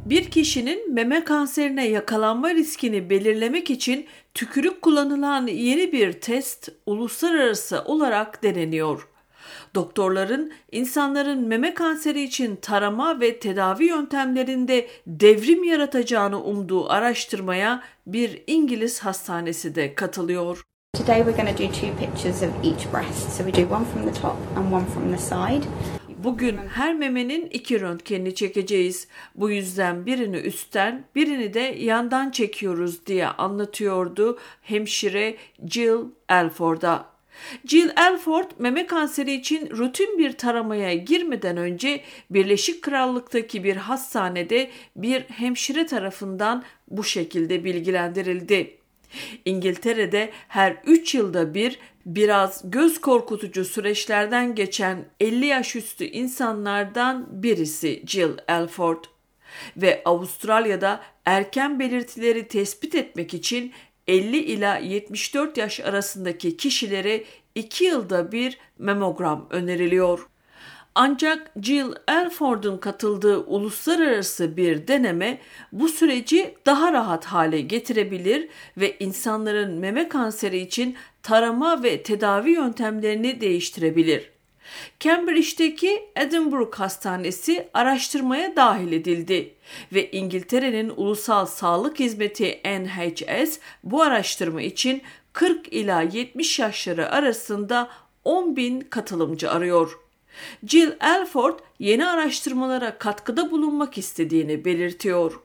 Bir kişinin meme kanserine yakalanma riskini belirlemek için tükürük kullanılan yeni bir test uluslararası olarak deneniyor. Doktorların insanların meme kanseri için tarama ve tedavi yöntemlerinde devrim yaratacağını umduğu araştırmaya bir İngiliz hastanesi de katılıyor. Today we're going to do 2 pictures of each breast. So we do one from the top and one from the side. Bugün her memenin 2 röntgenini çekeceğiz. Bu yüzden birini üstten, birini de yandan çekiyoruz diye anlatıyordu hemşire Jill Alford'a. Jill Alford, meme kanseri için rutin bir taramaya girmeden önce Birleşik Krallık'taki bir hastanede bir hemşire tarafından bu şekilde bilgilendirildi. İngiltere'de her 3 yılda bir biraz göz korkutucu süreçlerden geçen 50 yaş üstü insanlardan birisi Jill Alford ve Avustralya'da erken belirtileri tespit etmek için 50 ila 74 yaş arasındaki kişilere 2 yılda bir memogram öneriliyor. Ancak Jill Alford'un katıldığı uluslararası bir deneme bu süreci daha rahat hale getirebilir ve insanların meme kanseri için tarama ve tedavi yöntemlerini değiştirebilir. Cambridge'deki Edinburgh Hastanesi araştırmaya dahil edildi ve İngiltere'nin Ulusal Sağlık Hizmeti NHS bu araştırma için 40 ila 70 yaşları arasında 10.000 katılımcı arıyor. Jill Alford yeni araştırmalara katkıda bulunmak istediğini belirtiyor.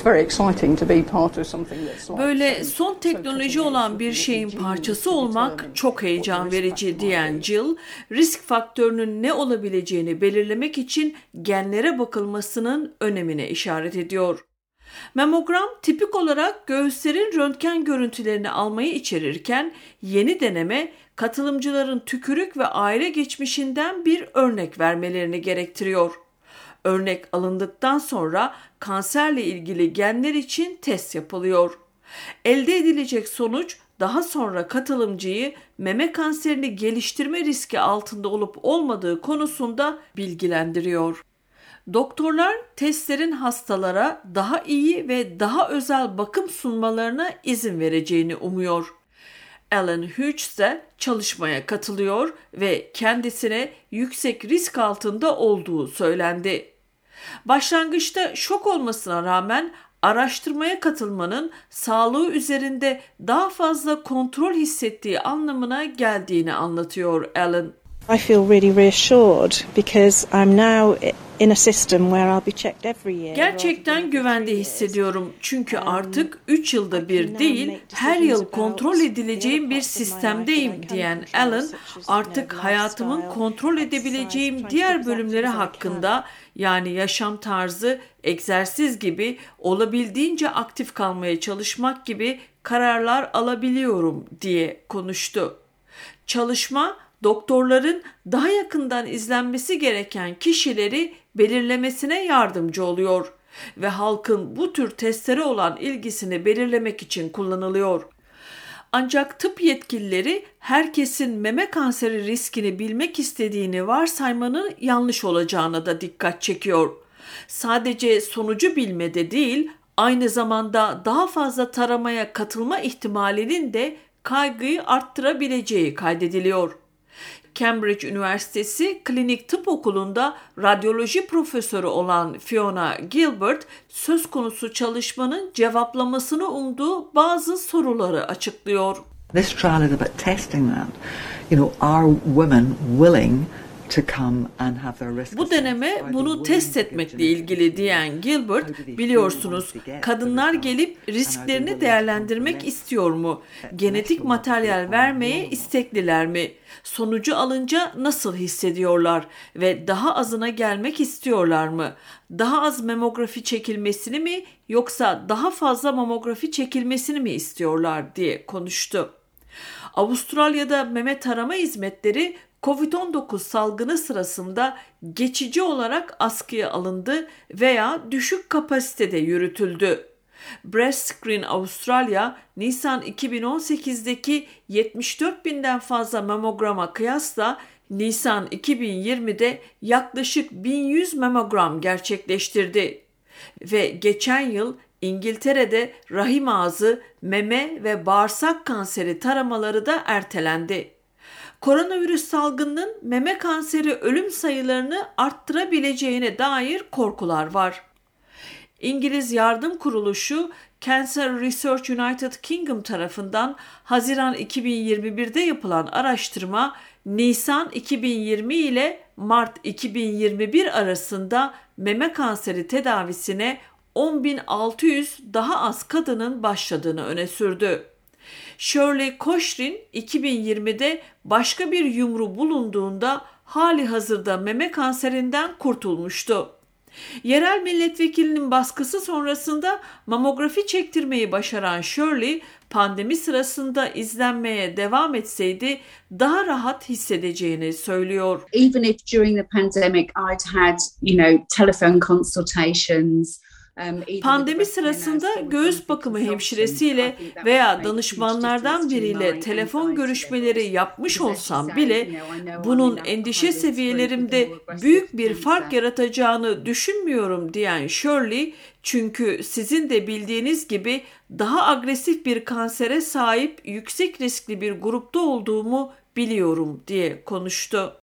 Böyle son teknoloji olan bir şeyin parçası olmak çok heyecan verici diyen Jill, risk faktörünün ne olabileceğini belirlemek için genlere bakılmasının önemine işaret ediyor. Memogram tipik olarak göğüslerin röntgen görüntülerini almayı içerirken yeni deneme katılımcıların tükürük ve aile geçmişinden bir örnek vermelerini gerektiriyor. Örnek alındıktan sonra kanserle ilgili genler için test yapılıyor. Elde edilecek sonuç daha sonra katılımcıyı meme kanserini geliştirme riski altında olup olmadığı konusunda bilgilendiriyor. Doktorlar testlerin hastalara daha iyi ve daha özel bakım sunmalarına izin vereceğini umuyor. Alan Hughes de çalışmaya katılıyor ve kendisine yüksek risk altında olduğu söylendi. Başlangıçta şok olmasına rağmen araştırmaya katılmanın sağlığı üzerinde daha fazla kontrol hissettiği anlamına geldiğini anlatıyor Alan. I feel really reassured because I'm now in a system where I'll be checked every year. Gerçekten güvende hissediyorum. Çünkü artık 3 yılda bir değil, her yıl kontrol edileceğim bir sistemdeyim diyen Alan, artık hayatımın kontrol edebileceğim diğer bölümleri hakkında, yani yaşam tarzı, egzersiz gibi olabildiğince aktif kalmaya çalışmak gibi kararlar alabiliyorum diye konuştu. Çalışma, doktorların daha yakından izlenmesi gereken kişileri belirlemesine yardımcı oluyor ve halkın bu tür testlere olan ilgisini belirlemek için kullanılıyor. Ancak tıp yetkilileri herkesin meme kanseri riskini bilmek istediğini varsaymanın yanlış olacağına da dikkat çekiyor. Sadece sonucu bilmede değil, aynı zamanda daha fazla taramaya katılma ihtimalinin de kaygıyı arttırabileceği kaydediliyor. Cambridge Üniversitesi Klinik Tıp Okulu'nda radyoloji profesörü olan Fiona Gilbert, söz konusu çalışmanın cevaplamasını umduğu bazı soruları açıklıyor. This trial is about testing that. Are women willing to come and have their risk? Bu deneme bunu test etmekle ilgili diyen Gilbert, biliyorsunuz kadınlar gelip risklerini değerlendirmek istiyor mu? Genetik materyal vermeye istekliler mi? Sonucu alınca nasıl hissediyorlar ve daha azına gelmek istiyorlar mı? Daha az mamografi çekilmesini mi yoksa daha fazla mamografi çekilmesini mi istiyorlar diye konuştu. Avustralya'da meme tarama hizmetleri COVID-19 salgını sırasında geçici olarak askıya alındı veya düşük kapasitede yürütüldü. Breast Screen Australia, Nisan 2018'deki 74.000'den fazla mamograma kıyasla Nisan 2020'de yaklaşık 1100 mamogram gerçekleştirdi. ve geçen yıl İngiltere'de rahim ağzı, meme ve bağırsak kanseri taramaları da ertelendi. Koronavirüs salgınının meme kanseri ölüm sayılarını arttırabileceğine dair korkular var. İngiliz Yardım Kuruluşu Cancer Research United Kingdom tarafından Haziran 2021'de yapılan araştırma, Nisan 2020 ile Mart 2021 arasında meme kanseri tedavisine 10.600 daha az kadının başladığını öne sürdü. Shirley Koshrin 2020'de başka bir yumru bulunduğunda hali hazırda meme kanserinden kurtulmuştu. Yerel milletvekilinin baskısı sonrasında mamografi çektirmeyi başaran Shirley, pandemi sırasında izlenmeye devam etseydi daha rahat hissedeceğini söylüyor. Even if during the pandemic I'd had, telephone consultations, Pandemi sırasında göğüs bakımı hemşiresiyle veya danışmanlardan biriyle telefon görüşmeleri yapmış olsam bile bunun endişe seviyelerimde büyük bir fark yaratacağını düşünmüyorum diyen Shirley, çünkü sizin de bildiğiniz gibi daha agresif bir kansere sahip yüksek riskli bir grupta olduğumu biliyorum diye konuştu.